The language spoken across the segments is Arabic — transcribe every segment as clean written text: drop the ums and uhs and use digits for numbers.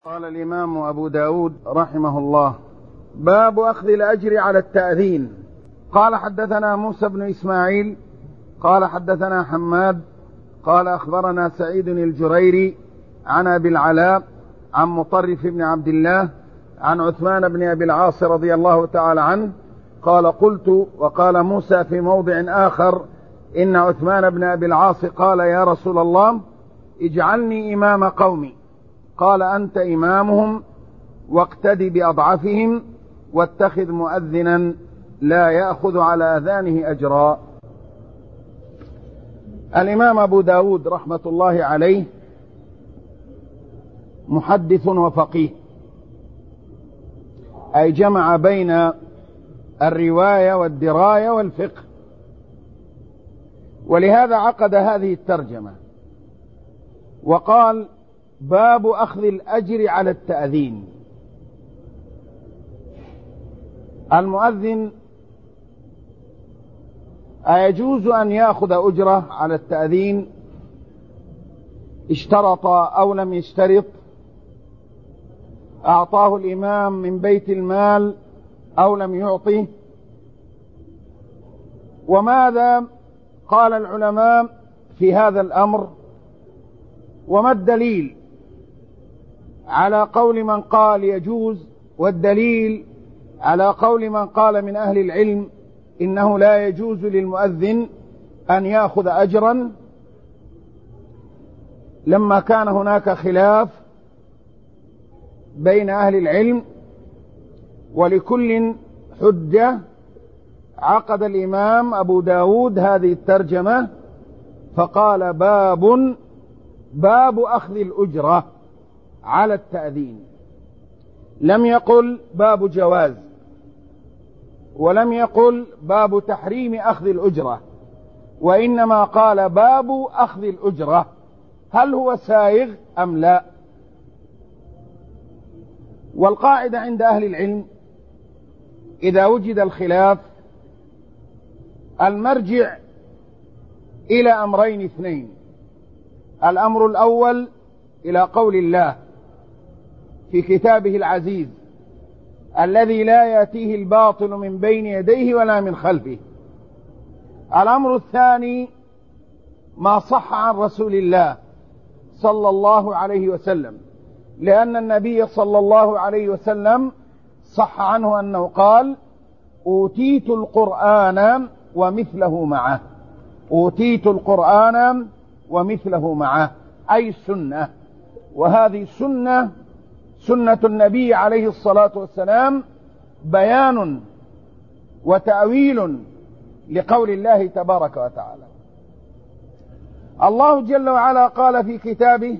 قال الإمام أبو داود رحمه الله: باب أخذ الأجر على التأذين. قال: حدثنا موسى بن إسماعيل قال حدثنا حماد قال أخبرنا سعيد الجريري عن أبي العلاء عن مطرف بن عبد الله عن عثمان بن أبي العاص رضي الله تعالى عنه قال: قلت، وقال موسى في موضع آخر: إن عثمان بن أبي العاص قال: يا رسول الله، اجعلني إمام قومي. قال: أنت إمامهم، واقتدي بأضعفهم، واتخذ مؤذنا لا يأخذ على أذانه أجرا. الإمام أبو داود رحمة الله عليه محدث وفقيه، أي جمع بين الرواية والدراية والفقه، ولهذا عقد هذه الترجمة وقال: باب أخذ الأجر على التأذين. المؤذن أيجوز أن يأخذ أجرة على التأذين؟ اشترط أو لم يشترط؟ أعطاه الإمام من بيت المال أو لم يعطه؟ وماذا قال العلماء في هذا الأمر؟ وما الدليل على قول من قال يجوز، والدليل على قول من قال من أهل العلم إنه لا يجوز للمؤذن أن يأخذ أجرا، لما كان هناك خلاف بين أهل العلم ولكل حجة. عقد الإمام أبو داود هذه الترجمة فقال: باب أخذ الأجرة على التأذين. لم يقل باب جواز، ولم يقل باب تحريم أخذ الأجرة، وإنما قال باب أخذ الأجرة، هل هو سائغ أم لا؟ والقاعدة عند أهل العلم إذا وجد الخلاف المرجع إلى أمرين اثنين: الأمر الأول إلى قول الله في كتابه العزيز الذي لا يأتيه الباطل من بين يديه ولا من خلفه. الأمر الثاني ما صح عن رسول الله صلى الله عليه وسلم، لأن النبي صلى الله عليه وسلم صح عنه أنه قال: أوتيت القرآن ومثله معه. أوتيت القرآن ومثله معه، أي السنة، وهذه سنة النبي عليه الصلاة والسلام، بيان وتأويل لقول الله تبارك وتعالى. الله جل وعلا قال في كتابه: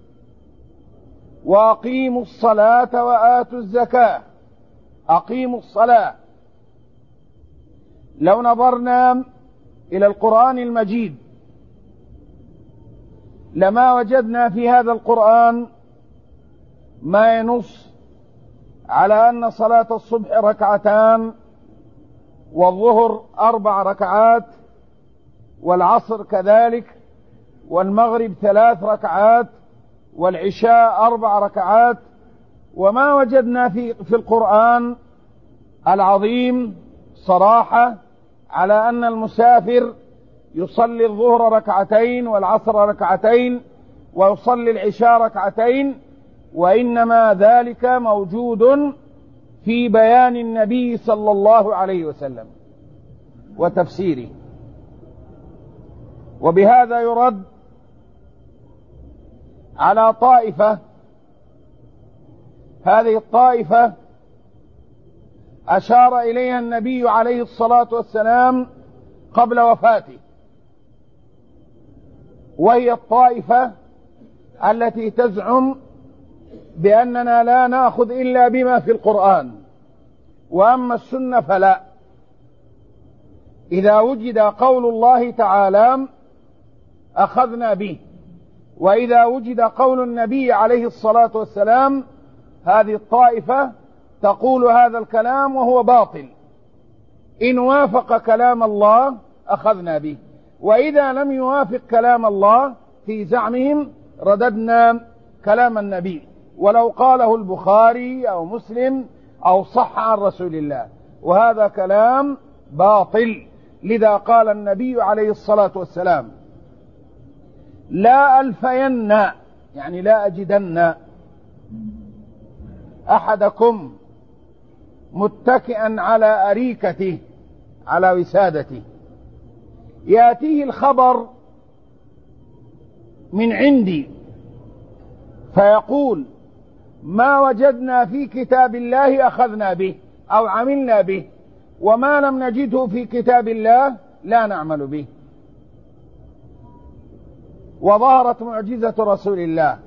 وأقيموا الصلاة وآتوا الزكاة. أقيموا الصلاة. لو نظرنا إلى القرآن المجيد لما وجدنا في هذا القرآن ما ينص على أن صلاة الصبح ركعتان، والظهر 4 ركعات، والعصر كذلك، والمغرب 3 ركعات، والعشاء 4 ركعات. وما وجدنا في القرآن العظيم صراحة على أن المسافر يصلي الظهر ركعتين والعصر ركعتين ويصلي العشاء ركعتين، وإنما ذلك موجود في بيان النبي صلى الله عليه وسلم وتفسيره. وبهذا يرد على طائفة، هذه الطائفة أشار إليها النبي عليه الصلاة والسلام قبل وفاته، وهي الطائفة التي تزعم بأننا لا نأخذ إلا بما في القرآن، وأما السنة فلا. إذا وجد قول الله تعالى أخذنا به، وإذا وجد قول النبي عليه الصلاة والسلام هذه الطائفة تقول هذا الكلام وهو باطل. إن وافق كلام الله أخذنا به، وإذا لم يوافق كلام الله في زعمهم رددنا كلام النبي ولو قاله البخاري أو مسلم أو صح عن رسول الله، وهذا كلام باطل. لذا قال النبي عليه الصلاة والسلام: لا ألفين، يعني لا أجدن أحدكم متكئا على أريكته، على وسادته، يأتيه الخبر من عندي فيقول: ما وجدنا في كتاب الله أخذنا به أو عملنا به، وما لم نجده في كتاب الله لا نعمل به. وظهرت معجزة رسول الله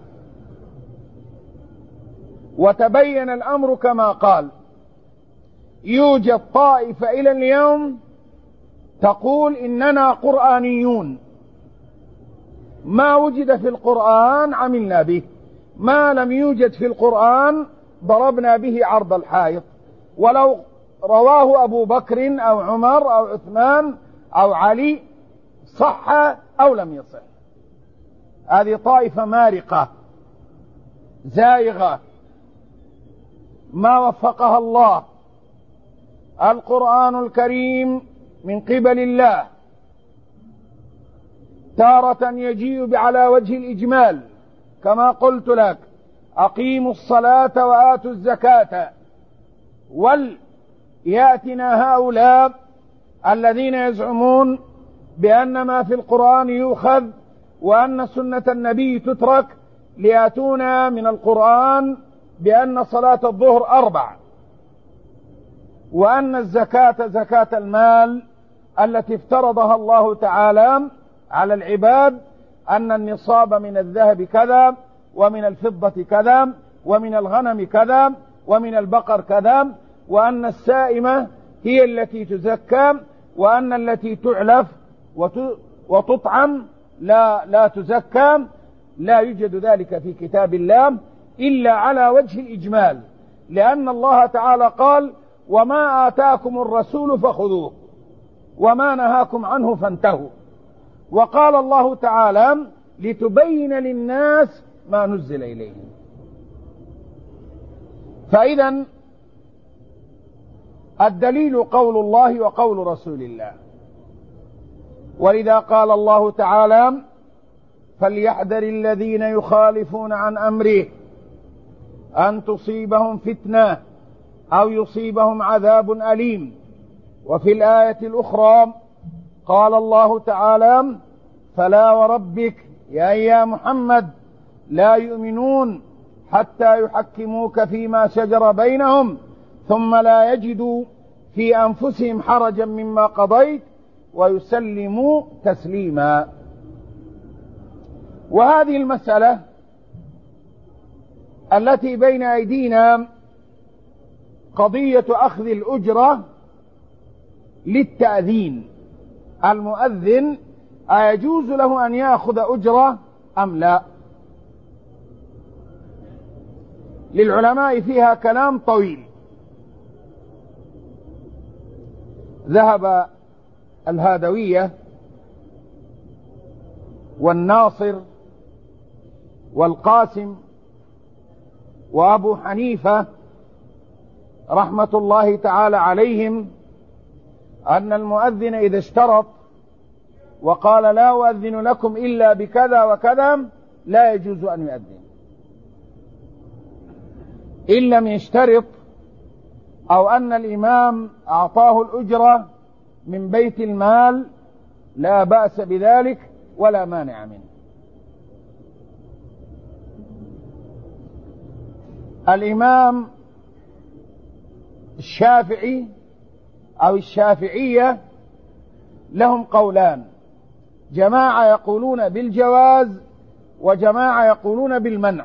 وتبين الأمر كما قال. يوجد طائفة إلى اليوم تقول إننا قرآنيون، ما وجد في القرآن عملنا به، ما لم يوجد في القرآن ضربنا به عرض الحائط، ولو رواه أبو بكر أو عمر أو عثمان أو علي صح أو لم يصح. هذه طائفة مارقة زائغة ما وفقها الله. القرآن الكريم من قبل الله تارة يجيء على وجه الإجمال كما قلت لك: أقيموا الصلاة وآتوا الزكاة. وليأتنا هؤلاء الذين يزعمون بأن ما في القرآن يؤخذ وأن سنة النبي تترك، ليأتونا من القرآن بأن صلاة الظهر 4، وأن الزكاة زكاة المال التي افترضها الله تعالى على العباد، أن النصاب من الذهب كذا، ومن الفضة كذا، ومن الغنم كذا، ومن البقر كذا، وأن السائمة هي التي تزكى، وأن التي تعلف وتطعم لا تزكى. لا يوجد ذلك في كتاب الله إلا على وجه الإجمال، لأن الله تعالى قال: وما آتاكم الرسول فخذوه وما نهاكم عنه فانتهوا. وقال الله تعالى: لتبين للناس ما نزل إليهم. فإذا الدليل قول الله وقول رسول الله. ولذا قال الله تعالى: فليحذر الذين يخالفون عن أمره أن تصيبهم فتنة أو يصيبهم عذاب أليم. وفي الآية الأخرى قال الله تعالى: فلا وربك يا محمد لا يؤمنون حتى يحكموك فيما شجر بينهم ثم لا يجدوا في أنفسهم حرجا مما قضيت ويسلموا تسليما. وهذه المسألة التي بين أيدينا قضية أخذ الأجرة للتأذين. المؤذن أيجوز له أن يأخذ أجرة أم لا؟ للعلماء فيها كلام طويل. ذهب الهادوية والناصر والقاسم وأبو حنيفة رحمة الله تعالى عليهم أن المؤذن إذا اشترط وقال: لا أؤذن لكم إلا بكذا وكذا، لا يجوز أن يؤذن. إن لم يشترط، أو أن الإمام أعطاه الأجرة من بيت المال، لا بأس بذلك ولا مانع منه. الإمام الشافعي أو الشافعية لهم قولان: جماعة يقولون بالجواز وجماعة يقولون بالمنع.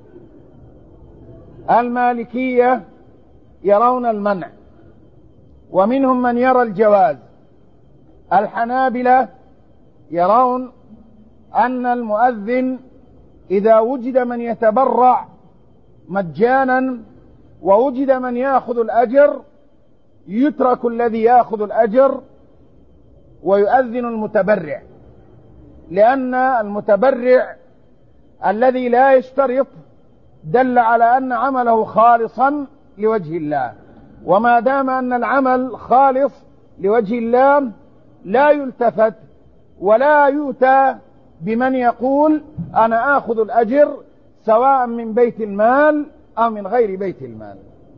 المالكية يرون المنع ومنهم من يرى الجواز. الحنابلة يرون أن المؤذن إذا وجد من يتبرع مجانا ووجد من يأخذ الأجر يترك الذي يأخذ الأجر ويؤذن المتبرع، لأن المتبرع الذي لا يشترط دل على أن عمله خالصا لوجه الله، وما دام أن العمل خالص لوجه الله لا يلتفت ولا يؤتى بمن يقول أنا آخذ الأجر سواء من بيت المال أو من غير بيت المال.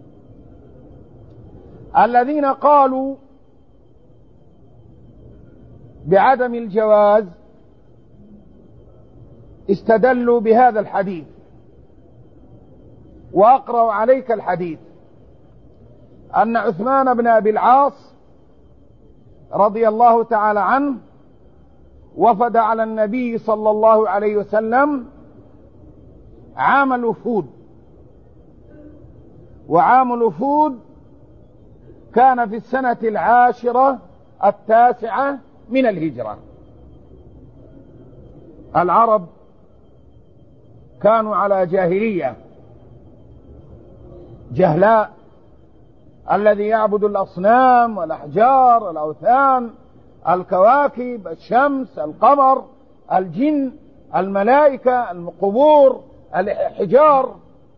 الذين قالوا بعدم الجواز استدلوا بهذا الحديث، وأقرأ عليك الحديث أن عثمان بن أبي العاص رضي الله تعالى عنه وفد على النبي صلى الله عليه وسلم عام الوفود، وعام الوفود كان في السنة 19 من الهجرة. العرب كانوا على جاهلية، جهلاء، الذي يعبد الأصنام والأحجار الأوثان الكواكب الشمس القمر الجن الملائكة القبور الحجار.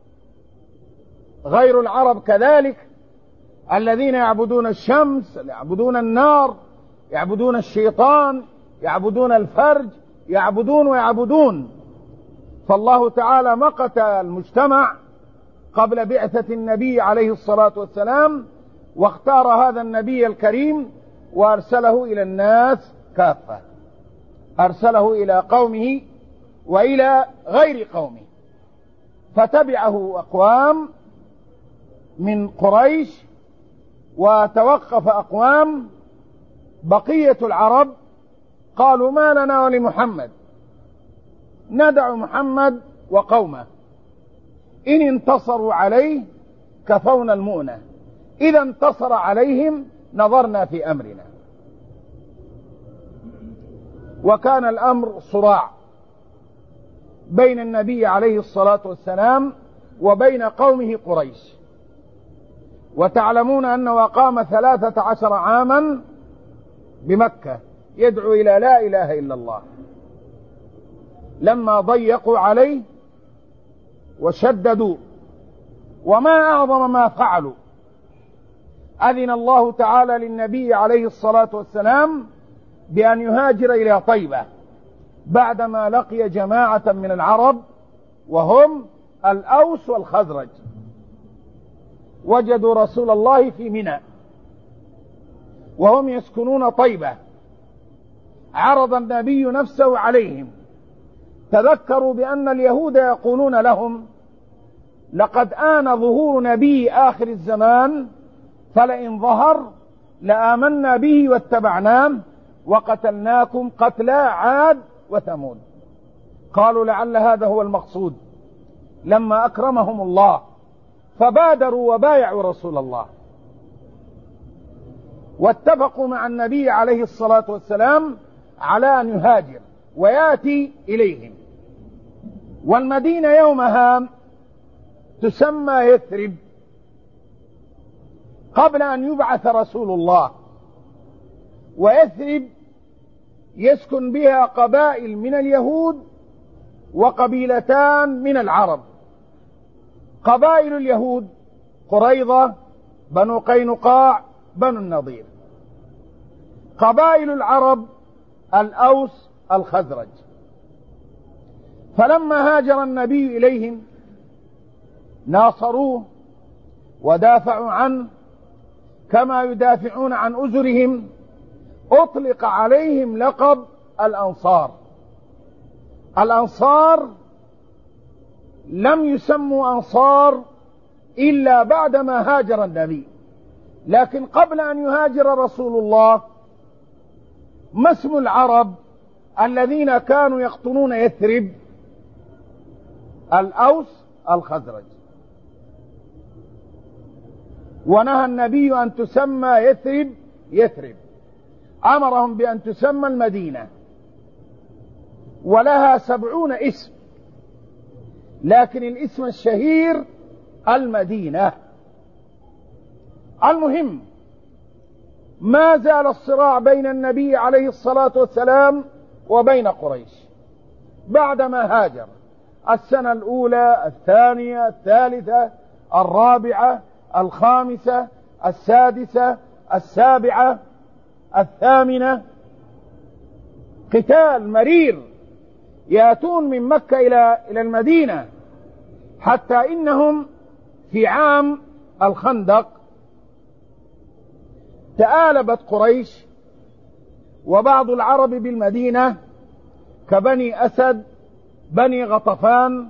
غير العرب كذلك، الذين يعبدون الشمس، يعبدون النار، يعبدون الشيطان، يعبدون الفرج، يعبدون ويعبدون. فالله تعالى مقت المجتمع قبل بعثة النبي عليه الصلاة والسلام، واختار هذا النبي الكريم وأرسله إلى الناس كافة، أرسله إلى قومه وإلى غير قومه، فتبعه أقوام من قريش وتوقف أقوام. بقية العرب قالوا ما لنا ولمحمد، ندع محمد وقومه، إن انتصروا عليه كفونا المؤنة، إذا انتصر عليهم نظرنا في أمرنا. وكان الأمر صراع بين النبي عليه الصلاة والسلام وبين قومه قريش. وتعلمون أنه أقام 13 عاما بمكة يدعو إلى لا إله إلا الله. لما ضيقوا عليه وشددوا، وما أعظم ما فعلوا، أذن الله تعالى للنبي عليه الصلاة والسلام بأن يهاجر إلى طيبة بعدما لقي جماعة من العرب وهم الأوس والخزرج. وجدوا رسول الله في منى وهم يسكنون طيبة، عرض النبي نفسه عليهم، تذكروا بأن اليهود يقولون لهم لقد آن ظهور نبي آخر الزمان، فلئن ظهر لآمنا به واتبعناه وقتلناكم قتلى عاد وثمود. قالوا لعل هذا هو المقصود، لما أكرمهم الله فبادروا وبايعوا رسول الله، واتفقوا مع النبي عليه الصلاة والسلام على أن يهاجر ويأتي إليهم. والمدينة يومها تسمى يثرب قبل أن يبعث رسول الله، ويثرب يسكن بها قبائل من اليهود وقبيلتان من العرب. قبائل اليهود قريظة، بنو قينقاع، بنو النضير. قبائل العرب الأوس، الخزرج. فلما هاجر النبي إليهم ناصروه ودافعوا عنه كما يدافعون عن أزرهم. أطلق عليهم لقب الأنصار. الأنصار لم يسموا أنصار إلا بعدما هاجر النبي، لكن قبل أن يهاجر رسول الله ما اسم العرب الذين كانوا يقطنون يثرب؟ الأوس، الخزرج. ونهى النبي أن تسمى يثرب، أمرهم بأن تسمى المدينة، ولها 70 اسم، لكن الاسم الشهير المدينة. المهم، ما زال الصراع بين النبي عليه الصلاة والسلام وبين قريش بعدما هاجر، السنة الأولى، الثانية، الثالثة، الرابعة، الخامسة، السادسة، السابعة، الثامنة، قتال مرير، يأتون من مكة إلى المدينة، حتى إنهم في عام الخندق تآلبت قريش وبعض العرب بالمدينة كبني أسد، بني غطفان،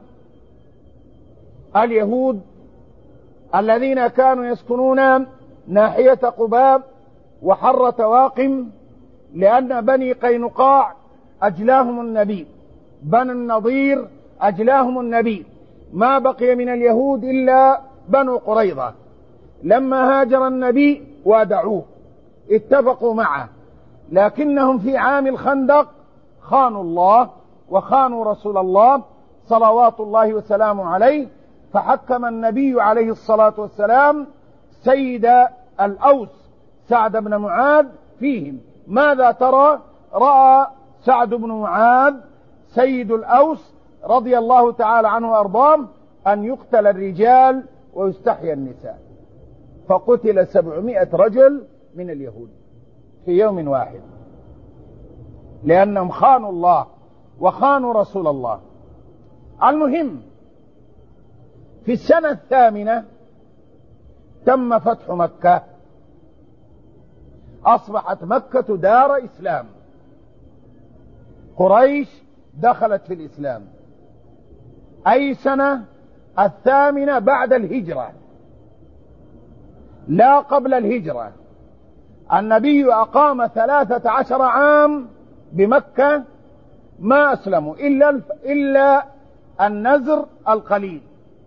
اليهود الذين كانوا يسكنون ناحية قباب وحرة واقم، لأن بني قينقاع أجلاهم النبي، بني النضير أجلاهم النبي، ما بقي من اليهود إلا بنو قريظة. لما هاجر النبي وادعوه اتفقوا معه، لكنهم في عام الخندق خانوا الله وخانوا رسول الله صلوات الله وسلامه عليه، فحكم النبي عليه الصلاة والسلام سيد الأوس سعد بن معاذ فيهم. ماذا ترى؟ رأى سعد بن معاذ سيد الأوس رضي الله تعالى عنه وأرضاه أن يقتل الرجال ويستحيى النساء، فقتل 700 رجل من اليهود في يوم واحد، لأنهم خانوا الله وخانوا رسول الله. المهم، في السنة الثامنة تم فتح مكة، أصبحت مكة دار إسلام، قريش دخلت في الإسلام. أي سنة؟ الثامنة بعد الهجرة، لا قبل الهجرة. النبي أقام 13 عام بمكة، ما أسلموا إلا النذر القليل.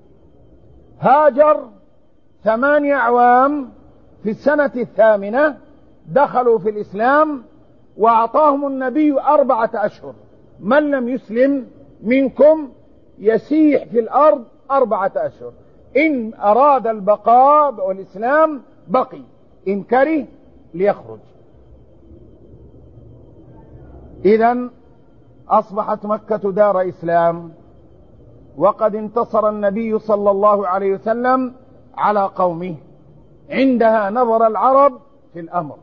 هاجر 8 أعوام، في السنة الثامنة دخلوا في الإسلام، وأعطاهم النبي 4 أشهر، من لم يسلم منكم يسيح في الأرض 4 أشهر، إن أراد البقاء والإسلام بقي، إن كره ليخرج. إذن أصبحت مكة دار إسلام، وقد انتصر النبي صلى الله عليه وسلم على قومه. عندها نظر العرب في الأمر،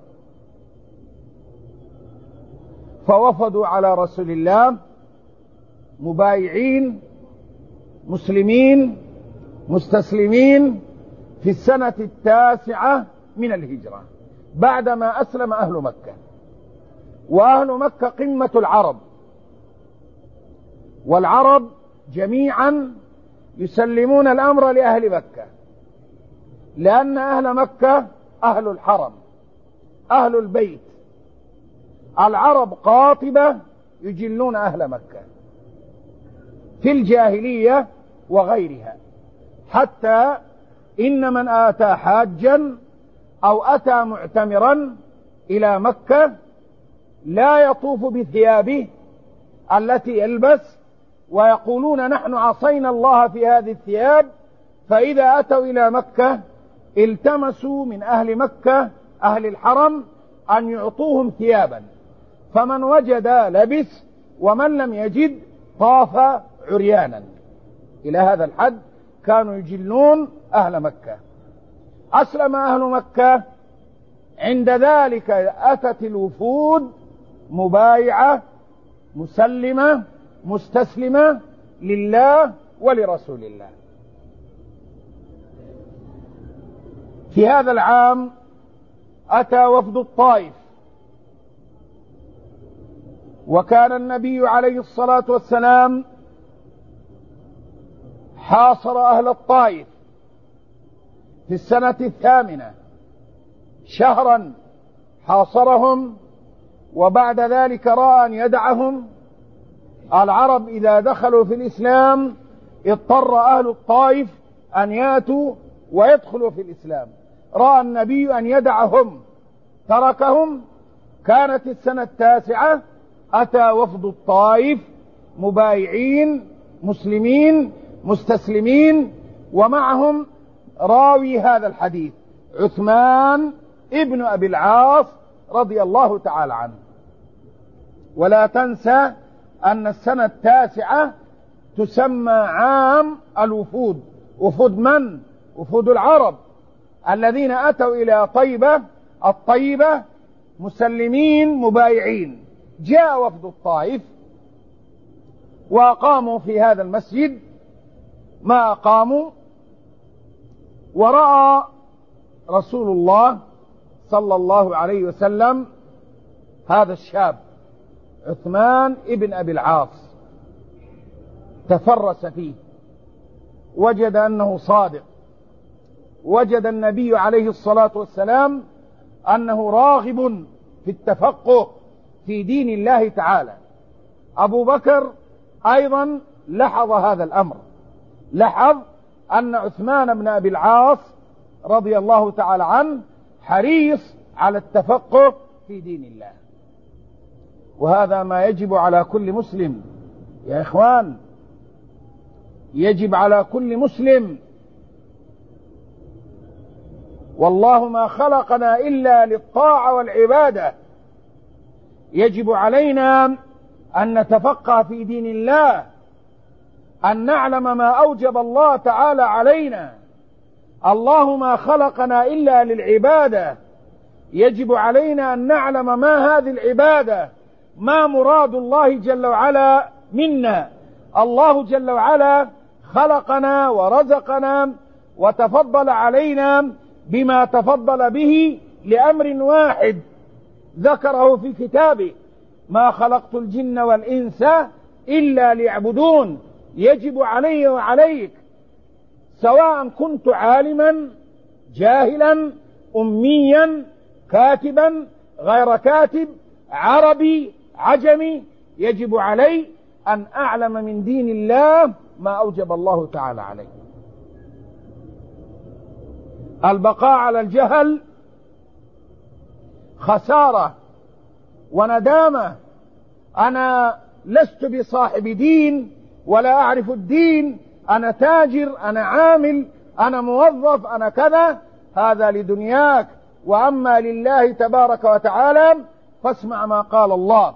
فوفدوا على رسول الله مبايعين مسلمين مستسلمين في السنة 9 من الهجرة، بعدما أسلم أهل مكة. وأهل مكة قمة العرب، والعرب جميعا يسلمون الأمر لأهل مكة، لأن أهل مكة أهل الحرم، أهل البيت. العرب قاطبة يجلون أهل مكة في الجاهلية وغيرها، حتى إن من آتى حاجا أو أتى معتمرا إلى مكة لا يطوف بثيابه التي يلبس، ويقولون نحن عصينا الله في هذه الثياب. فإذا أتوا إلى مكة التمسوا من أهل مكة أهل الحرم أن يعطوهم ثيابا، فمن وجد لبس، ومن لم يجد طاف عريانا. إلى هذا الحد كانوا يجلون أهل مكة. أسلم أهل مكة، عند ذلك أتت الوفود مبايعة مسلمة مستسلمة لله ولرسول الله. في هذا العام أتى وفد الطائف، وكان النبي عليه الصلاة والسلام حاصر أهل الطائف في السنة 8 شهرا، حاصرهم، وبعد ذلك رأى أن يدعهم. العرب إذا دخلوا في الإسلام اضطر أهل الطائف أن يأتوا ويدخلوا في الإسلام. رأى النبي أن يدعهم، تركهم. كانت السنة 9 أتى وفد الطائف مبايعين مسلمين مستسلمين، ومعهم راوي هذا الحديث عثمان ابن أبي العاص رضي الله تعالى عنه. ولا تنسى أن السنة 9 تسمى عام الوفود. وفود من؟ وفود العرب الذين أتوا إلى طيبة الطيبة مسلمين مبايعين. جاء وفد الطائف وأقاموا في هذا المسجد ما أقاموا، ورأى رسول الله صلى الله عليه وسلم هذا الشاب عثمان ابن أبي العاص، تفرس فيه، وجد أنه صادق، وجد النبي عليه الصلاة والسلام أنه راغب في التفقه في دين الله تعالى. أبو بكر أيضا لاحظ هذا الأمر، لاحظ أن عثمان بن أبي العاص رضي الله تعالى عنه حريص على التفقه في دين الله. وهذا ما يجب على كل مسلم يا إخوان، يجب على كل مسلم. والله ما خلقنا إلا للطاعة والعبادة. يجب علينا أن نتفقه في دين الله، أن نعلم ما أوجب الله تعالى علينا. الله ما خلقنا إلا للعبادة، يجب علينا أن نعلم ما هذه العبادة، ما مراد الله جل وعلا منا. الله جل وعلا خلقنا ورزقنا وتفضل علينا بما تفضل به لأمر واحد ذكره في كتابه: ما خلقت الجن والإنس إلا ليعبدون. يجب علي وعليك، سواء كنت عالما جاهلا أميا كاتبا غير كاتب عربي عجمي، يجب علي أن أعلم من دين الله ما أوجب الله تعالى عليه. البقاء على الجهل خسارة وندامة. أنا لست بصاحب دين ولا أعرف الدين، أنا تاجر، أنا عامل، أنا موظف، أنا كذا. هذا لدنياك. وأما لله تبارك وتعالى فاسمع ما قال الله: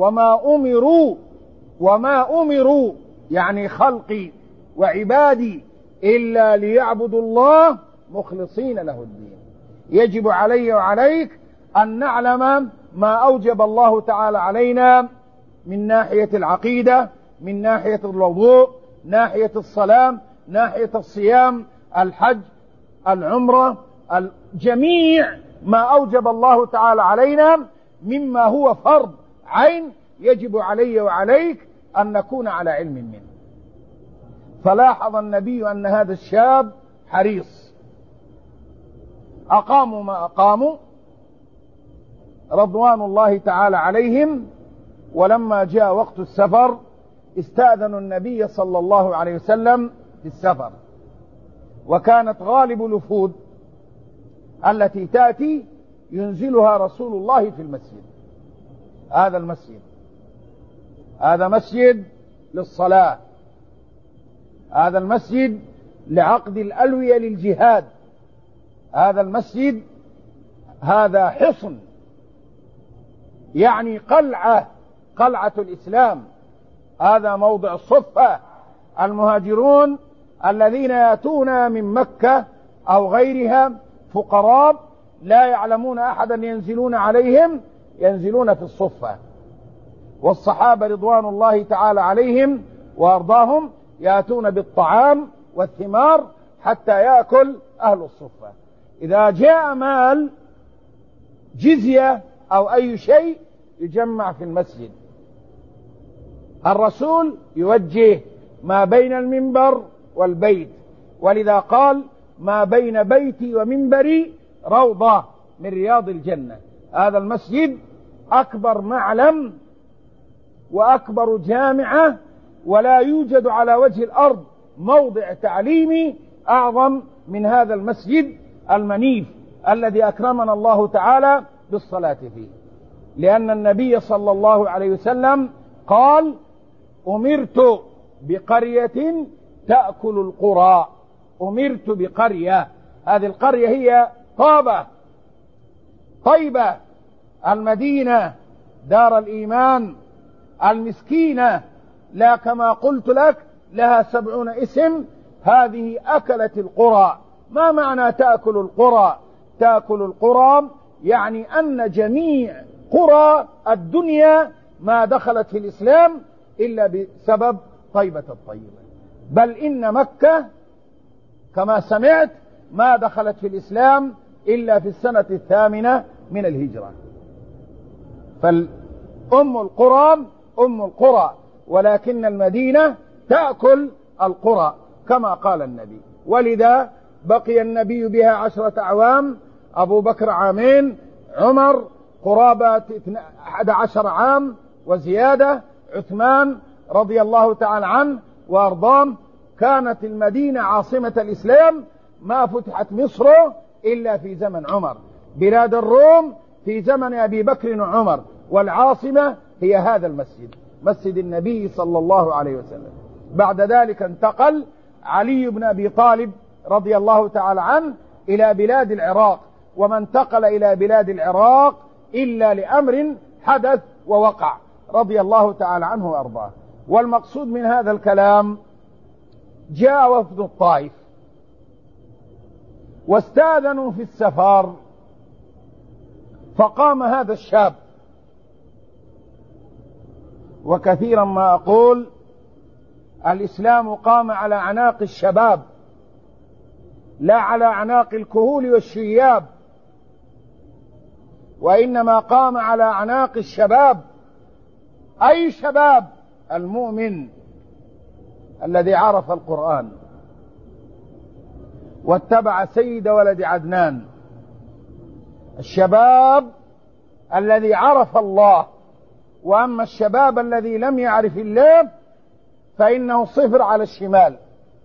وما أمروا يعني خلقي وعبادي إلا ليعبدوا الله مخلصين له الدين. يجب علي وعليك أن نعلم ما أوجب الله تعالى علينا من ناحية العقيدة، من ناحية الوضوء، ناحية الصلاة، ناحية الصيام، الحج، العمرة، جميع ما أوجب الله تعالى علينا مما هو فرض عين. يجب علي وعليك أن نكون على علم منه. فلاحظ النبي أن هذا الشاب حريص. أقاموا ما أقاموا رضوان الله تعالى عليهم، ولما جاء وقت السفر استأذنوا النبي صلى الله عليه وسلم في السفر. وكانت غالب الوفود التي تأتي ينزلها رسول الله في المسجد. هذا مسجد للصلاة، هذا المسجد لعقد الألوية للجهاد، هذا المسجد هذا حصن، يعني قلعة الإسلام. هذا موضع الصفة. المهاجرون الذين يأتون من مكة أو غيرها فقراء لا يعلمون أحدا ينزلون عليهم، ينزلون في الصفة. والصحابة رضوان الله تعالى عليهم وأرضاهم يأتون بالطعام والثمار حتى يأكل أهل الصفة. إذا جاء مال جزية أو أي شيء يجمع في المسجد. الرسول يوجه ما بين المنبر والبيت، ولذا قال: ما بين بيتي ومنبري روضة من رياض الجنة. هذا المسجد أكبر معلم وأكبر جامعة، ولا يوجد على وجه الأرض موضع تعليمي أعظم من هذا المسجد المنيف الذي أكرمنا الله تعالى بالصلاة فيه. لأن النبي صلى الله عليه وسلم قال: أمرت بقرية تأكل القرى. أمرت بقرية، هذه القرية هي طيبة المدينة، دار الإيمان المسكينة، لا كما قلت لك لها 70 اسم. هذه أكلت القرى. ما معنى تأكل القرى؟ تأكل القرى يعني أن جميع قرى الدنيا ما دخلت في الإسلام إلا بسبب طيبة الطيبة، بل إن مكة كما سمعت ما دخلت في الإسلام إلا في السنة 8 من الهجرة. فالأم القرى أم القرى، ولكن المدينة تأكل القرى كما قال النبي. ولذا بقي النبي بها 10 أعوام، أبو بكر عامين، عمر قرابة 11 عام وزيادة، عثمان رضي الله تعالى عنه وأرضاه. كانت المدينة عاصمة الإسلام، ما فتحت مصر إلا في زمن عمر، بلاد الروم في زمن أبي بكر وعمر، والعاصمة هي هذا المسجد، مسجد النبي صلى الله عليه وسلم. بعد ذلك انتقل علي بن أبي طالب رضي الله تعالى عنه إلى بلاد العراق، وما انتقل إلى بلاد العراق إلا لأمر حدث ووقع رضي الله تعالى عنه وأرضاه. والمقصود من هذا الكلام، جاء وفد الطائف واستاذنوا في السفر، فقام هذا الشاب، وكثيرا ما أقول الإسلام قام على أعناق الشباب لا على أعناق الكهول والشياب، وإنما قام على أعناق الشباب. أي شباب؟ المؤمن الذي عرف القرآن واتبع سيد ولد عدنان، الشباب الذي عرف الله. وأما الشباب الذي لم يعرف الله فإنه 0 على الشمال.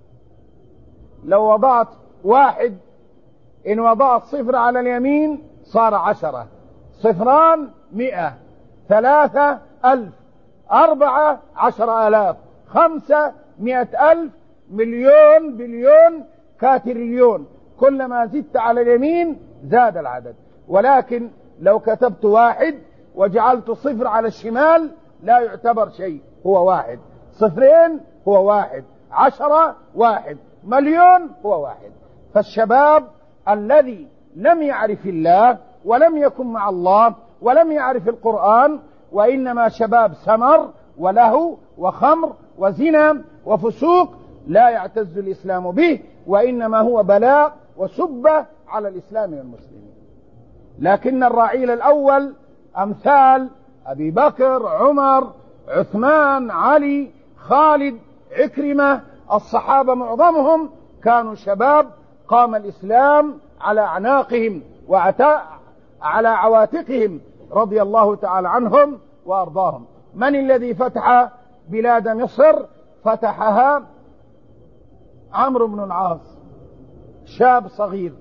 لو وضعت 1، إن وضعت 0 على اليمين صار 10، 0 100، 3 1000، 4 10,000، 5 100,000، مليون، بليون، كاتريليون. كلما زدت على اليمين زاد العدد. ولكن لو كتبت 1 وجعلت 0 على الشمال لا يعتبر شيء، هو 1. 0 هو 1، 10 1، مليون هو 1. فالشباب الذي لم يعرف الله ولم يكن مع الله ولم يعرف القرآن، وإنما شباب سمر ولهو وخمر وزنا وفسوق، لا يعتز الإسلام به، وإنما هو بلاء وسبة على الإسلام والمسلمين. لكن الرعيل الأول أمثال أبي بكر، عمر، عثمان، علي، خالد، عكرمة، الصحابة معظمهم كانوا شباب قام الإسلام على أعناقهم وعلى عواتقهم رضي الله تعالى عنهم وأرضاهم. من الذي فتح بلاد مصر؟ فتحها عمرو بن العاص، شاب صغير.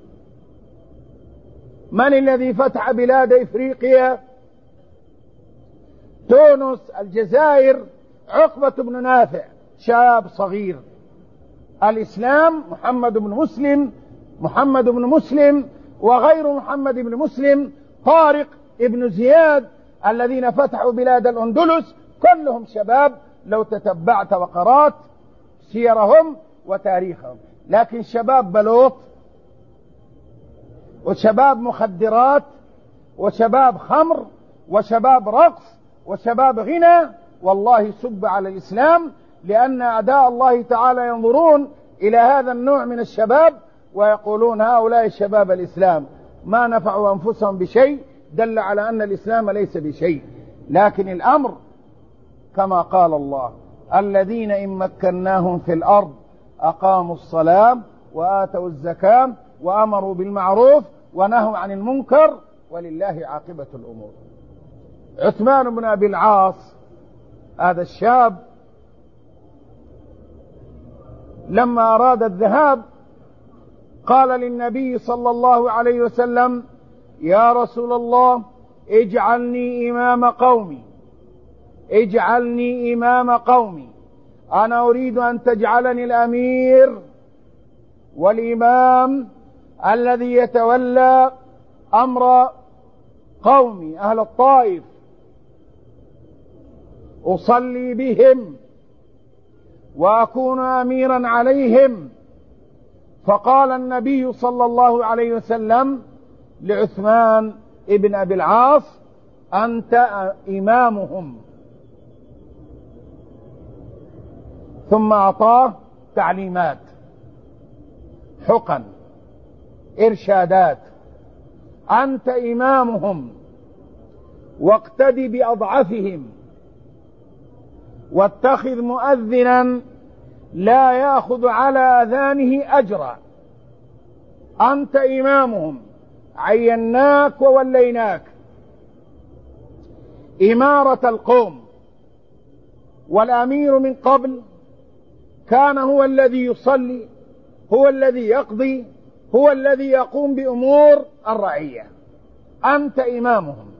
من الذي فتح بلاد إفريقيا؟ تونس، الجزائر، عقبة بن نافع، شاب صغير. الإسلام محمد بن مسلم وغير محمد بن مسلم، طارق ابن زياد، الذين فتحوا بلاد الأندلس، كلهم شباب لو تتبعت وقرات سيرهم وتاريخهم. لكن شباب بلوط وشباب مخدرات وشباب خمر وشباب رقص وشباب غنى، والله سب على الإسلام، لأن أعداء الله تعالى ينظرون إلى هذا النوع من الشباب ويقولون هؤلاء شباب الإسلام ما نفعوا أنفسهم بشيء، دل على أن الإسلام ليس بشيء. لكن الأمر كما قال الله: الذين إن مكناهم في الأرض أقاموا الصلاة وآتوا الزكاة وأمروا بالمعروف ونهوا عن المنكر ولله عاقبة الأمور. عثمان بن أبي العاص هذا الشاب لما أراد الذهاب قال للنبي صلى الله عليه وسلم: يا رسول الله اجعلني إمام قومي، اجعلني إمام قومي، أنا أريد أن تجعلني الأمير والإمام الذي يتولى أمر قومي أهل الطائف، أصلي بهم وأكون أميرا عليهم. فقال النبي صلى الله عليه وسلم لعثمان ابن أبي العاص: أنت إمامهم. ثم أعطاه تعليمات، حقن، إرشادات: أنت إمامهم، واقتد بأضعفهم، واتخذ مؤذنا لا يأخذ على أذانه أجرا. أنت إمامهم، عيناك ووليناك إمارة القوم، والأمير من قبل كان هو الذي يصلي، هو الذي يقضي، هو الذي يقوم بأمور الرعية. أنت إمامهم.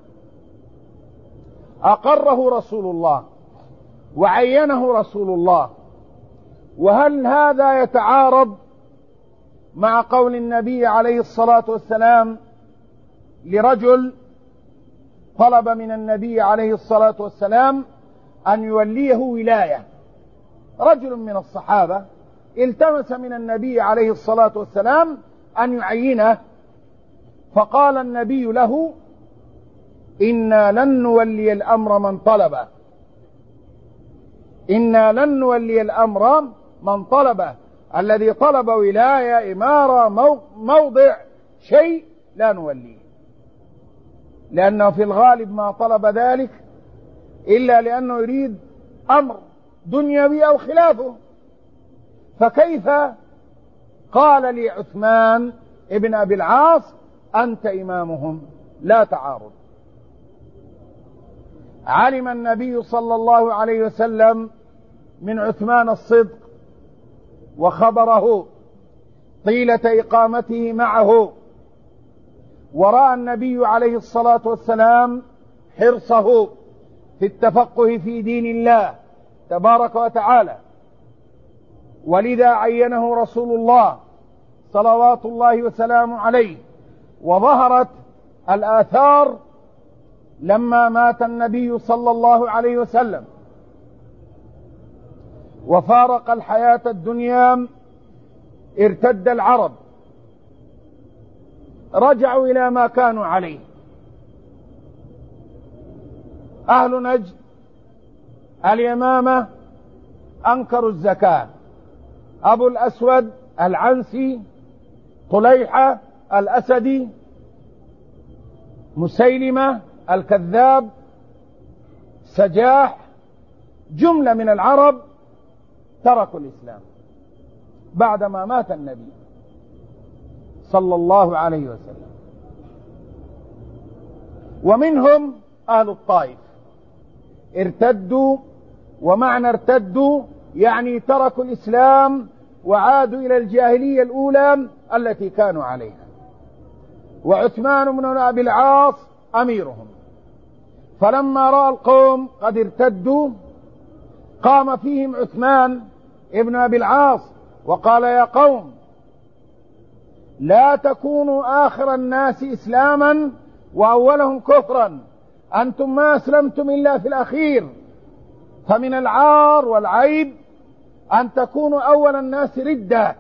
أقره رسول الله وعينه رسول الله. وهل هذا يتعارض مع قول النبي عليه الصلاة والسلام لرجل طلب من النبي عليه الصلاة والسلام أن يوليه ولاية؟ رجل من الصحابة التمس من النبي عليه الصلاة والسلام أن يعينه، فقال النبي له: إنا لن نولي الأمر من طلبه، إنا لن نولي الأمر من طلبه. الذي طلب ولاية، إمارة، موضع، شيء، لا نوليه، لأنه في الغالب ما طلب ذلك إلا لأنه يريد أمر دنيوي أو خلافه. فكيف قال لعثمان ابن أبي العاص: أنت إمامهم؟ لا تعارض. علم النبي صلى الله عليه وسلم من عثمان الصدق وخبره طيلة إقامته معه، ورأى النبي عليه الصلاة والسلام حرصه في التفقه في دين الله تبارك وتعالى، ولذا عينه رسول الله صلوات الله وسلامه عليه. وظهرت الآثار لما مات النبي صلى الله عليه وسلم وفارق الحياة الدنيا، ارتد العرب، رجعوا إلى ما كانوا عليه. أهل نجد اليمامة أنكروا الزكاة، أبو الأسود العنسي، طليحة الأسدي، مسيلمة الكذاب، سجاح، جملة من العرب تركوا الإسلام بعدما مات النبي صلى الله عليه وسلم. ومنهم أهل الطائف ارتدوا، ومعنى ارتدوا يعني تركوا الإسلام وعادوا إلى الجاهلية الأولى التي كانوا عليها. وعثمان بن أبي العاص أميرهم، فلما رأى القوم قد ارتدوا قام فيهم عثمان ابن أبي العاص وقال: يا قوم، لا تكونوا آخر الناس إسلاما وأولهم كفرا، أنتم ما أسلمتم إلا في الأخير، فمن العار والعيب أن تكونوا أول الناس ردة.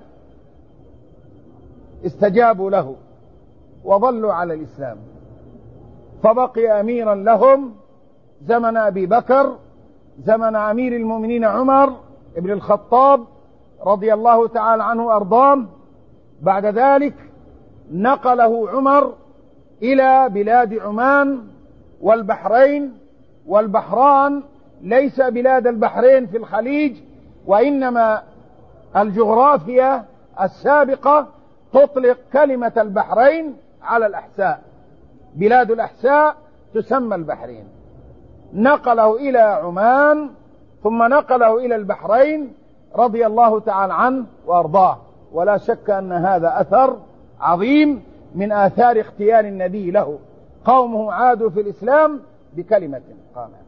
استجابوا له وظلوا على الإسلام، فبقي أميرا لهم زمن أبي بكر، زمن أمير المؤمنين عمر ابن الخطاب رضي الله تعالى عنه وأرضاه. بعد ذلك نقله عمر إلى بلاد عمان والبحرين، والبحران ليس بلاد البحرين في الخليج، وإنما الجغرافيا السابقة تطلق كلمة البحرين على الأحساء، بلاد الأحساء تسمى البحرين. نقله إلى عمان ثم نقله إلى البحرين رضي الله تعالى عنه وأرضاه. ولا شك أن هذا أثر عظيم من آثار اختيار النبي له. قومه عادوا في الإسلام بكلمة قامت.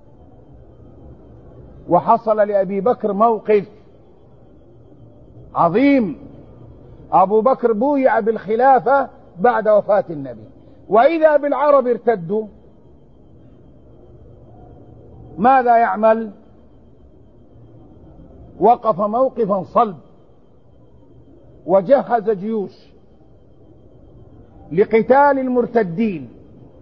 وحصل لأبي بكر موقف عظيم. أبو بكر بويع بالخلافة بعد وفاة النبي، وإذا بالعرب ارتدوا، ماذا يعمل؟ وقف موقفا صلب وجهز جيوش لقتال المرتدين.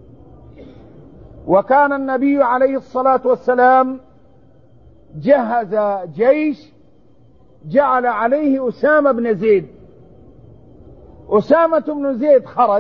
وكان النبي عليه الصلاة والسلام جهز جيش جعل عليه أسامة بن زيد. أسامة بن زيد خرج،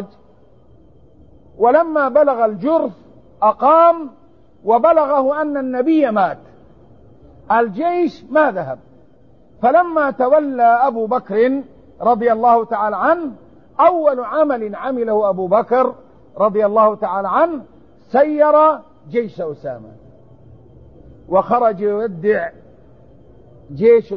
ولما بلغ الجرف أقام، وبلغه أن النبي مات، الجيش ما ذهب. فلما تولى أبو بكر رضي الله تعالى عنه، أول عمل عمله أبو بكر رضي الله تعالى عنه سير جيش أسامة، وخرج يودع جيش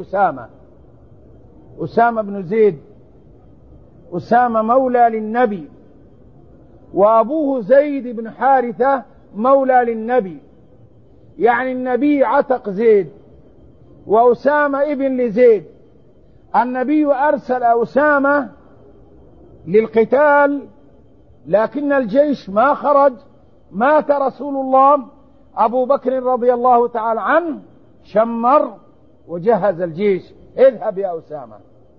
أسامة بن زيد. أسامة مولى للنبي، وأبوه زيد بن حارثة مولى للنبي، يعني النبي عتق زيد وأسامة ابن لزيد. النبي أرسل أسامة للقتال، لكن الجيش ما خرج. مات رسول الله. أبو بكر رضي الله تعالى عنه شمر وجهز الجيش، اذهب يا أسامة.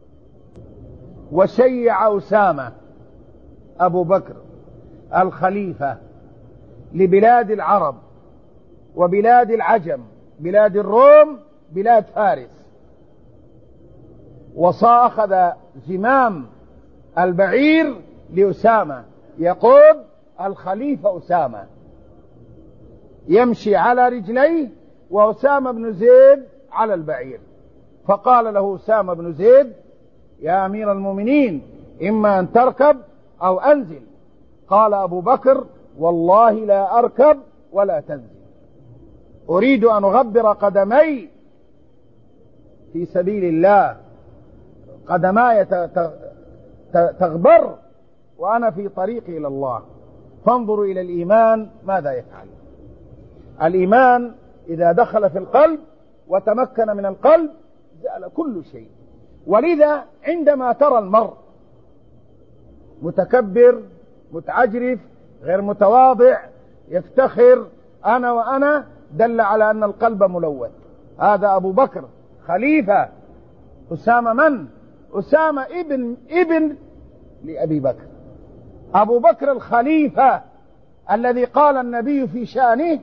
وشيع أسامة أبو بكر الخليفة لبلاد العرب وبلاد العجم، بلاد الروم، بلاد فارس، وأخذ زمام البعير لأسامة، يقود الخليفة أسامة يمشي على رجليه وأسامة بن زيد على البعير. فقال له أسامة بن زيد: يا أمير المؤمنين، إما أن تركب أو أنزل. قال أبو بكر: والله لا أركب ولا تنزل، أريد أن أغبر قدمي في سبيل الله، قدماي تغبر وأنا في طريقي إلى الله. فانظروا إلى الإيمان ماذا يفعل. الإيمان إذا دخل في القلب وتمكن من القلب زال كل شيء. ولذا عندما ترى المرء متكبر متعجرف غير متواضع يفتخر أنا وأنا، دل على أن القلب ملوث. هذا أبو بكر خليفة. أسامة من؟ أسامة ابن لأبي بكر. أبو بكر الخليفة الذي قال النبي في شأنه: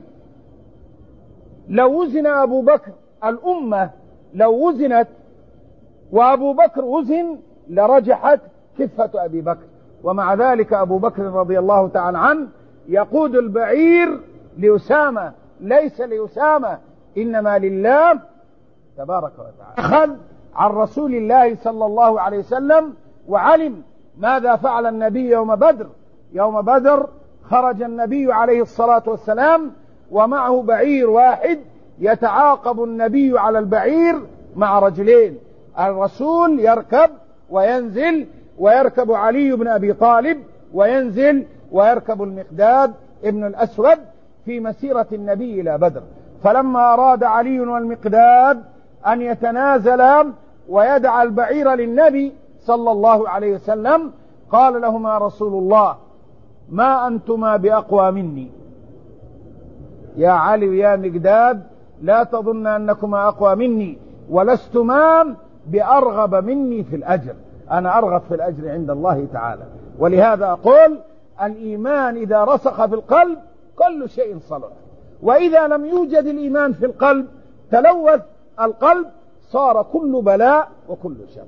لو وزن أبو بكر، الأمة لو وزنت وأبو بكر وزن لرجحت كفة أبي بكر. ومع ذلك أبو بكر رضي الله تعالى عنه يقود البعير لأسامة، ليس لأسامة إنما لله تبارك وتعالى. أخذ عن رسول الله صلى الله عليه وسلم وعلم ماذا فعل النبي يوم بدر. يوم بدر خرج النبي عليه الصلاة والسلام ومعه بعير واحد، يتعاقب النبي على البعير مع رجلين، الرسول يركب وينزل، ويركب علي بن أبي طالب وينزل، ويركب المقداد ابن الأسود في مسيرة النبي إلى بدر. فلما أراد علي والمقداد أن يتنازلا ويدع البعير للنبي صلى الله عليه وسلم، قال لهما رسول الله: ما أنتما بأقوى مني يا علي ويا مقداد، لا تظن أنكما أقوى مني، ولستما بأرغب مني في الأجر، أنا أرغب في الأجر عند الله تعالى. ولهذا أقول: الإيمان إذا رسخ في القلب كل شيء صلح، وإذا لم يوجد الإيمان في القلب تلوث القلب، صار كل بلاء وكل شر.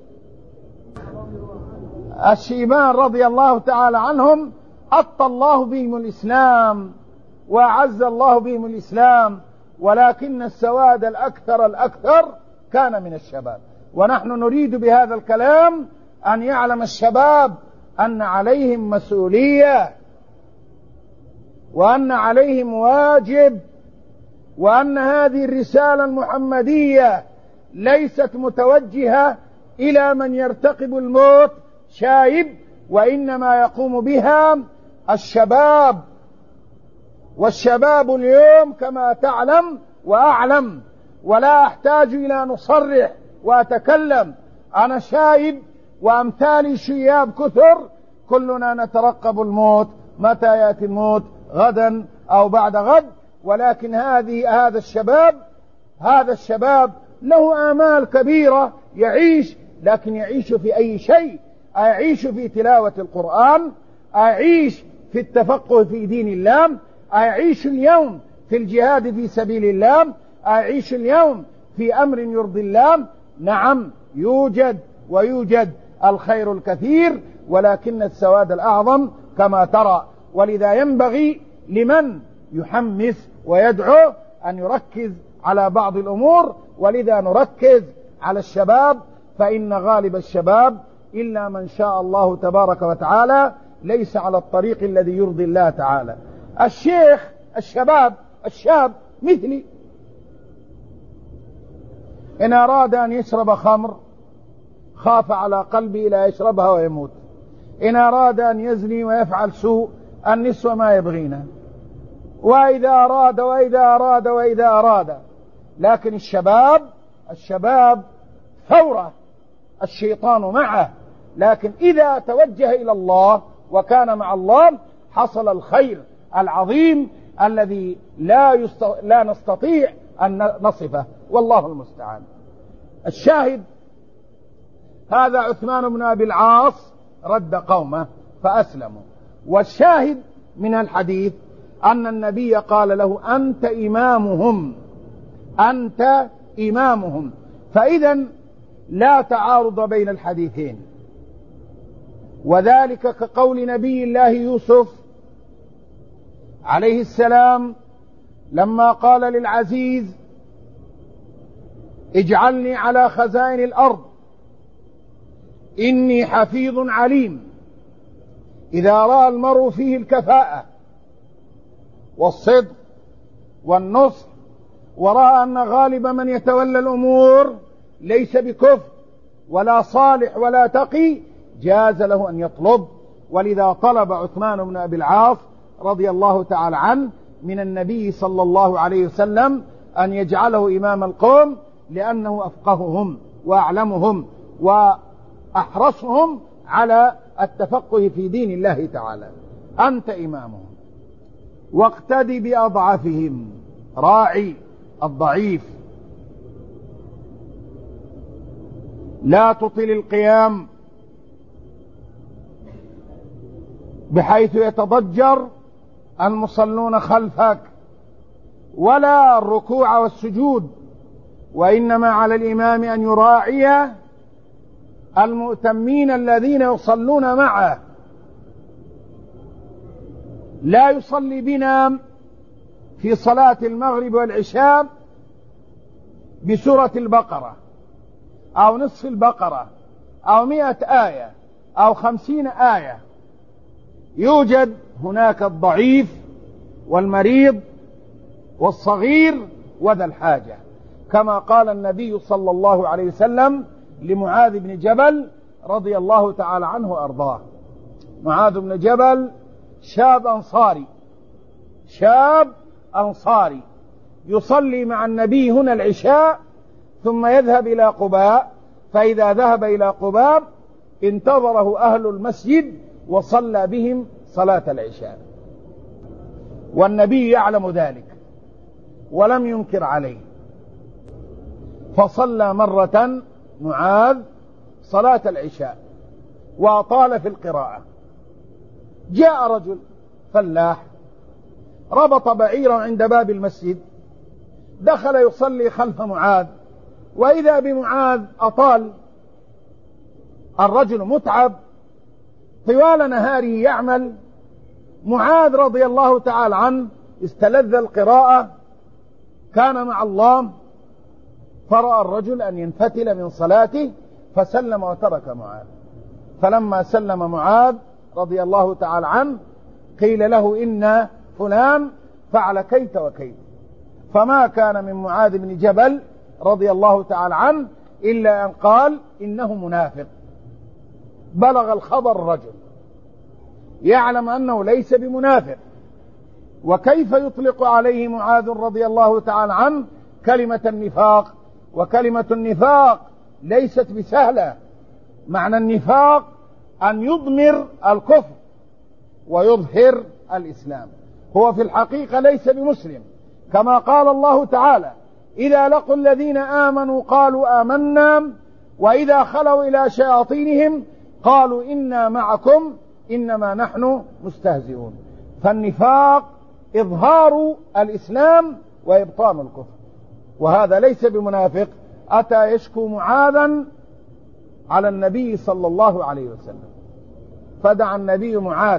الشيبان رضي الله تعالى عنهم أطى الله بهم الإسلام وأعز الله بهم الإسلام، ولكن السواد الأكثر كان من الشباب. ونحن نريد بهذا الكلام أن يعلم الشباب أن عليهم مسؤولية، وأن عليهم واجب، وأن هذه الرسالة المحمدية ليست متوجهة إلى من يرتقب الموت شايب، وإنما يقوم بها الشباب. والشباب اليوم كما تعلم وأعلم، ولا أحتاج إلى أن أصرح وأتكلم، أنا شايب وأمثالي شياب كثر، كلنا نترقب الموت، متى يأتي الموت، غدا أو بعد غد. ولكن هذا الشباب له آمال كبيرة يعيش، لكن يعيش في أي شيء؟ أيعيش في تلاوة القرآن؟ أيعيش في التفقه في دين الله؟ أيعيش اليوم في الجهاد في سبيل الله؟ أيعيش اليوم في أمر يرضي الله؟ نعم يوجد، ويوجد الخير الكثير، ولكن السواد الأعظم كما ترى. ولذا ينبغي لمن يحمس ويدعو أن يركز على بعض الأمور، ولذا نركز على الشباب، فإن غالب الشباب إلا من شاء الله تبارك وتعالى ليس على الطريق الذي يرضي الله تعالى. الشيخ الشاب مثلي، إن أراد أن يشرب خمر خاف على قلبي لا يشربها ويموت، إن أراد أن يزني ويفعل سوء النسوة ما يبغينا، وإذا أراد. لكن الشباب ثورة، الشيطان معه، لكن إذا توجه إلى الله وكان مع الله حصل الخير العظيم الذي لا نستطيع أن نصفه، والله المستعان. الشاهد هذا عثمان بن أبي العاص رد قومه فأسلموا، والشاهد من الحديث أن النبي قال له أنت إمامهم. فإذا لا تعارض بين الحديثين، وذلك كقول نبي الله يوسف عليه السلام لما قال للعزيز اجعلني على خزائن الأرض إني حفيظ عليم. إذا رأى المرء فيه الكفاءة والصدق والنصح، ورأى أن غالب من يتولى الأمور ليس بكفء ولا صالح ولا تقي، جاز له أن يطلب. ولذا طلب عثمان بن أبي العاص رضي الله تعالى عنه من النبي صلى الله عليه وسلم أن يجعله إمام القوم، لأنه أفقههم وأعلمهم وأحرصهم على التفقه في دين الله تعالى. أنت إمامهم، واقتدي بأضعفهم، راعي الضعيف، لا تطل القيام بحيث يتضجر المصلون خلفك، ولا الركوع والسجود، وإنما على الإمام أن يراعي المؤتمين الذين يصلون معه. لا يصلي بنا في صلاة المغرب والعشاء بسورة البقرة أو نصف البقرة أو 100 آية أو 50 آية. يوجد هناك الضعيف والمريض والصغير وذا الحاجة، كما قال النبي صلى الله عليه وسلم لمعاذ بن جبل رضي الله تعالى عنه وأرضاه. معاذ بن جبل شاب أنصاري يصلي مع النبي هنا العشاء ثم يذهب إلى قباء، فإذا ذهب إلى قباء انتظره أهل المسجد وصلى بهم صلاة العشاء، والنبي يعلم ذلك ولم ينكر عليه، فصلى مرة معاذ صلاة العشاء وأطال في القراءة. جاء رجل فلاح ربط بعيرا عند باب المسجد، دخل يصلي خلف معاذ، وإذا بمعاذ أطال، الرجل متعب طوال نهاره يعمل. معاذ رضي الله تعالى عنه استلذ القراءة، كان مع الله، فرأى الرجل أن ينفتل من صلاته فسلم وترك معاذ. فلما سلم معاذ رضي الله تعالى عنه قيل له إن فلان فعل كيت وكيت، فما كان من معاذ بن جبل رضي الله تعالى عنه إلا أن قال إنه منافق. بلغ الخبر الرجل يعلم أنه ليس بمنافق، وكيف يطلق عليه معاذ رضي الله تعالى عنه كلمة النفاق؟ وكلمة النفاق ليست بسهلة. معنى النفاق أن يضمر الكفر ويظهر الإسلام، هو في الحقيقة ليس بمسلم، كما قال الله تعالى إذا لقوا الذين آمنوا قالوا آمنا وإذا خلوا إلى شياطينهم قالوا إنا معكم إنما نحن مستهزئون. فالنفاق إظهار الإسلام وإبطان الكفر، وهذا ليس بمنافق. أتى يشكو معاذا على النبي صلى الله عليه وسلم، فدعا النبي معاذ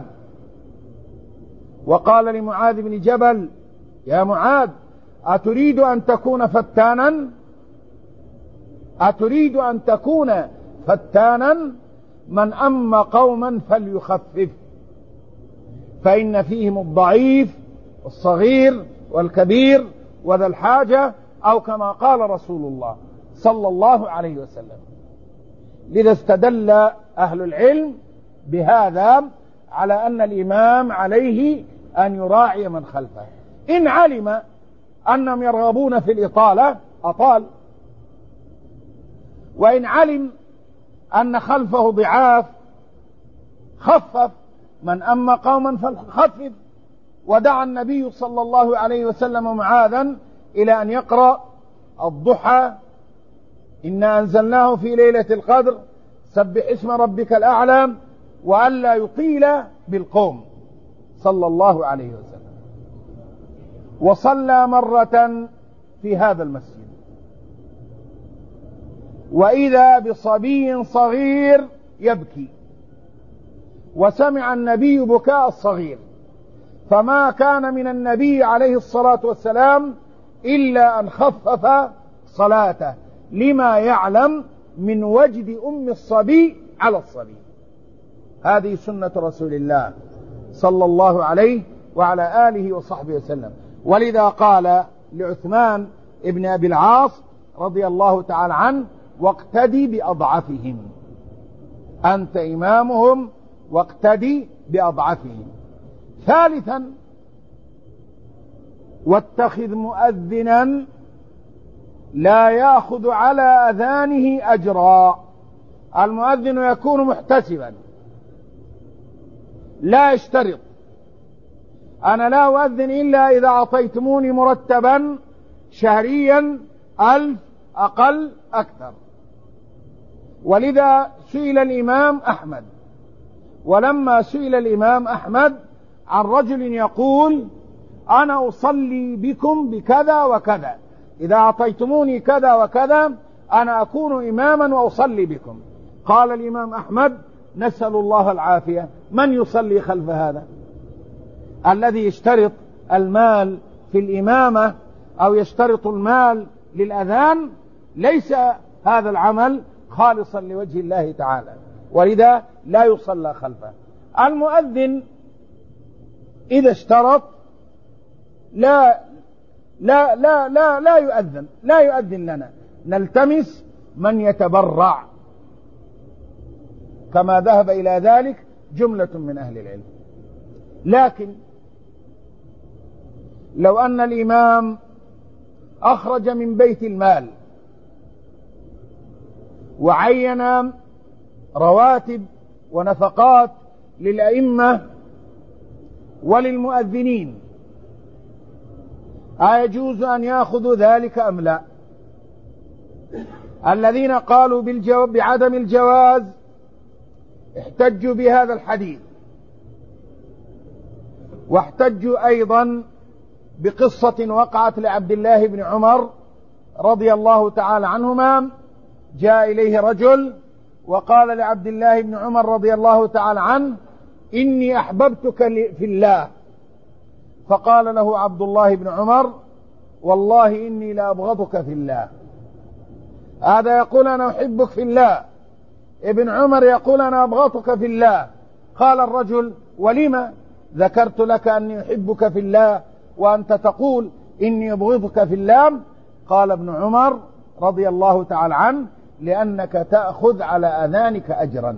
وقال لمعاذ بن جبل: يا معاذ، أتريد أن تكون فتانا؟ أتريد أن تكون فتانا؟ من أم قوما فليخفف، فإن فيهم الضعيف والصغير والكبير وذا الحاجة، أو كما قال رسول الله صلى الله عليه وسلم. لذا استدل أهل العلم بهذا على أن الإمام عليه أن يراعي من خلفه. إن علم أنهم يرغبون في الإطالة أطال، وإن علم أن خلفه ضعاف خفف. من أم قوما فليخفف. ودعا النبي صلى الله عليه وسلم معاذا إلى أن يقرأ الضحى: إنا أنزلناه في ليلة القدر، سبح اسم ربك الأعلى، وألا يطيل بالقوم صلى الله عليه وسلم. وصلى مرة في هذا المسجد، وإذا بصبي صغير يبكي، وسمع النبي بكاء الصغير، فما كان من النبي عليه الصلاة والسلام إلا أن خفف صلاته، لما يعلم من وجد أم الصبي على الصبي. هذه سنة رسول الله صلى الله عليه وعلى آله وصحبه وسلم. ولذا قال لعثمان ابن أبي العاص رضي الله تعالى عنه: واقتدي بأضعفهم، أنت إمامهم واقتدي بأضعفهم. ثالثا: واتخذ مؤذنا لا يأخذ على أذانه أجرا. المؤذن يكون محتسبا، لا يشترط: أنا لا أؤذن إلا إذا أعطيتموني مرتبا شهريا 1000 أقل أكثر. ولذا سئل الإمام أحمد، ولما سئل الإمام أحمد عن رجل يقول: أنا أصلي بكم بكذا وكذا، إذا أعطيتموني كذا وكذا أنا أكون إماما وأصلي بكم، قال الإمام أحمد: نسأل الله العافية، من يصلي خلف هذا الذي يشترط المال في الإمامة أو يشترط المال للأذان؟ ليس هذا العمل خالصا لوجه الله تعالى، ولذا لا يصلى خلفه. المؤذن إذا اشترط لا يؤذن لنا، نلتمس من يتبرع، كما ذهب إلى ذلك جملة من أهل العلم. لكن لو أن الإمام أخرج من بيت المال وعين رواتب ونفقات للأئمة وللمؤذنين، أيجوز أن يأخذوا ذلك أم لا؟ الذين قالوا بعدم الجواز احتجوا بهذا الحديث، واحتجوا أيضا بقصة وقعت لعبد الله بن عمر رضي الله تعالى عنهما. جاء إليه رجل وقال لعبد الله بن عمر رضي الله تعالى عنه: إني أحببتك في الله. فقال له عبد الله بن عمر: والله إني لأبغضك في الله. هذا يقول أنا أحبك في الله، ابن عمر يقول أنا أبغضك في الله. قال الرجل: ولما؟ ذكرت لك أني أحبك في الله وأنت تقول إني أبغضك في الله. قال ابن عمر رضي الله تعالى عنه: لأنك تأخذ على أذانك أجرا.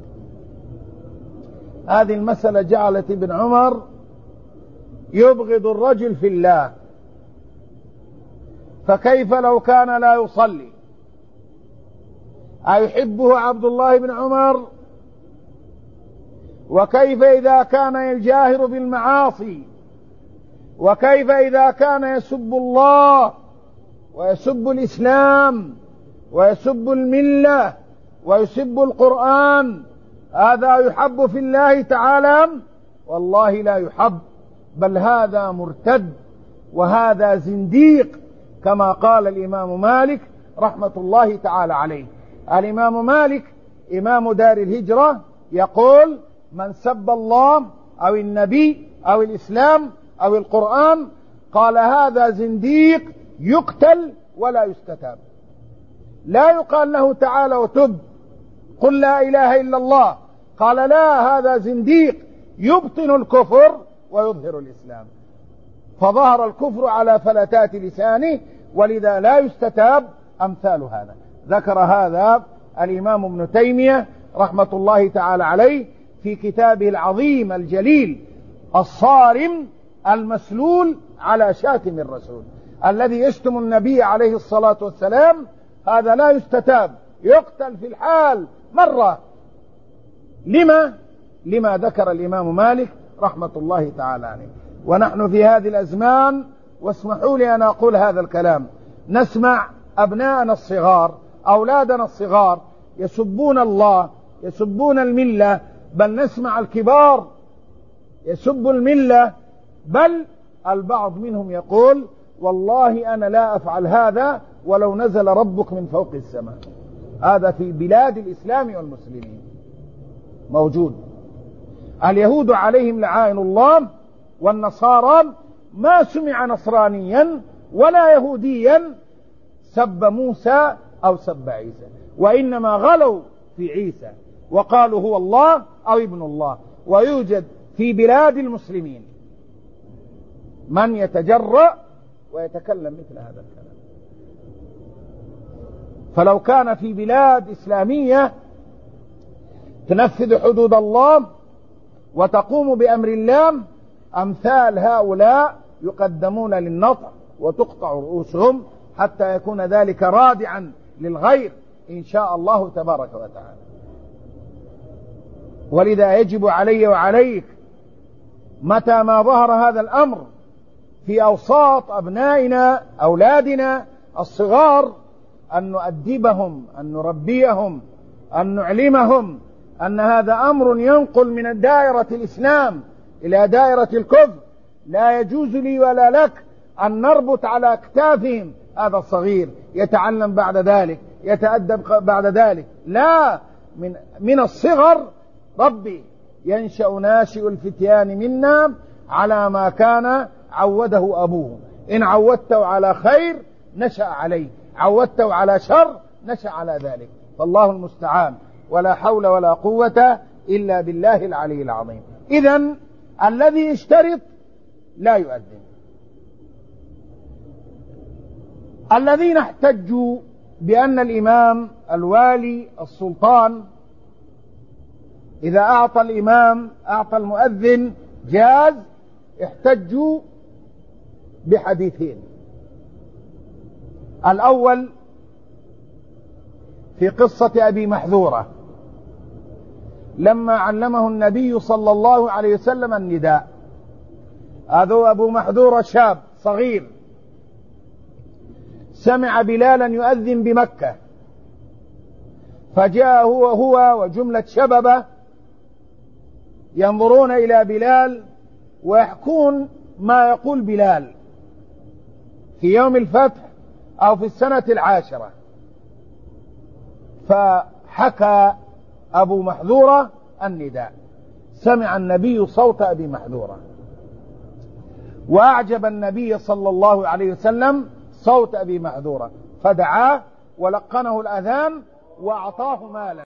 هذه المسألة جعلت ابن عمر يبغض الرجل في الله، فكيف لو كان لا يصلي؟ أيحبه عبد الله بن عمر؟ وكيف إذا كان يجاهر بالمعاصي؟ وكيف إذا كان يسب الله ويسب الإسلام ويسب الملة ويسب القرآن، هذا يحب في الله تعالى؟ والله لا يحب، بل هذا مرتد وهذا زنديق، كما قال الإمام مالك رحمة الله تعالى عليه. الإمام مالك إمام دار الهجرة يقول: من سب الله أو النبي أو الإسلام أو القرآن قال هذا زنديق يقتل ولا يستتاب. لا يقال له تعالى وتب قل لا إله إلا الله، قال لا، هذا زنديق يبطن الكفر ويظهر الإسلام، فظهر الكفر على فلتات لسانه، ولذا لا يستتاب أمثال هذا. ذكر هذا الإمام ابن تيمية رحمة الله تعالى عليه في كتابه العظيم الجليل الصارم المسلول على شاتم الرسول. الذي يشتم النبي عليه الصلاة والسلام هذا لا يستتاب، يقتل في الحال مرة. لما ذكر الإمام مالك رحمة الله تعالى عليه. ونحن في هذه الأزمان، واسمحوا لي أن أقول هذا الكلام، نسمع أبناءنا الصغار، أولادنا الصغار يسبون الله، يسبون الملة، بل نسمع الكبار يسب الملة، بل البعض منهم يقول: والله أنا لا أفعل هذا ولو نزل ربك من فوق السماء. هذا في بلاد الإسلام والمسلمين موجود. اليهود عليهم لعائن الله، والنصارى ما سمع نصرانيا ولا يهوديا سب موسى أو سب عيسى، وإنما غلوا في عيسى وقالوا هو الله أو ابن الله. ويوجد في بلاد المسلمين من يتجرأ ويتكلم مثل هذا الكلام. فلو كان في بلاد إسلامية تنفذ حدود الله وتقوم بأمر الله، أمثال هؤلاء يقدمون للنطع وتقطع رؤوسهم حتى يكون ذلك رادعا للغير إن شاء الله تبارك وتعالى. ولذا يجب علي وعليك متى ما ظهر هذا الأمر في أوساط أبنائنا أولادنا الصغار أن نؤدبهم، أن نربيهم، أن نعلمهم أن هذا أمر ينقل من دائرة الإسلام إلى دائرة الكفر. لا يجوز لي ولا لك أن نربط على أكتافهم هذا الصغير يتعلم بعد ذلك، يتأدب بعد ذلك. لا، من الصغر ربي ينشأ ناشئ الفتيان منا على ما كان عوده أبوه. إن عودته على خير نشأ عليه، عودته على شر نشأ على ذلك. فالله المستعان، ولا حول ولا قوة إلا بالله العلي العظيم. إذن الذي يشترط لا يؤذن. الذين احتجوا بأن الإمام الوالي السلطان إذا أعطى الإمام أعطى المؤذن جاز، احتجوا بحديثين. الأول في قصة أبي محذورة لما علمه النبي صلى الله عليه وسلم النداء. هذا أبو محذورة شاب صغير سمع بلالا يؤذن بمكة، فجاء هو وجملة شببه ينظرون إلى بلال ويحكون ما يقول بلال في يوم الفتح أو في السنة 10. فحكى أبو محذورة النداء، سمع النبي صوت أبي محذورة، وأعجب النبي صلى الله عليه وسلم صوت أبي محذورة، فدعاه ولقنه الأذان وأعطاه مالا.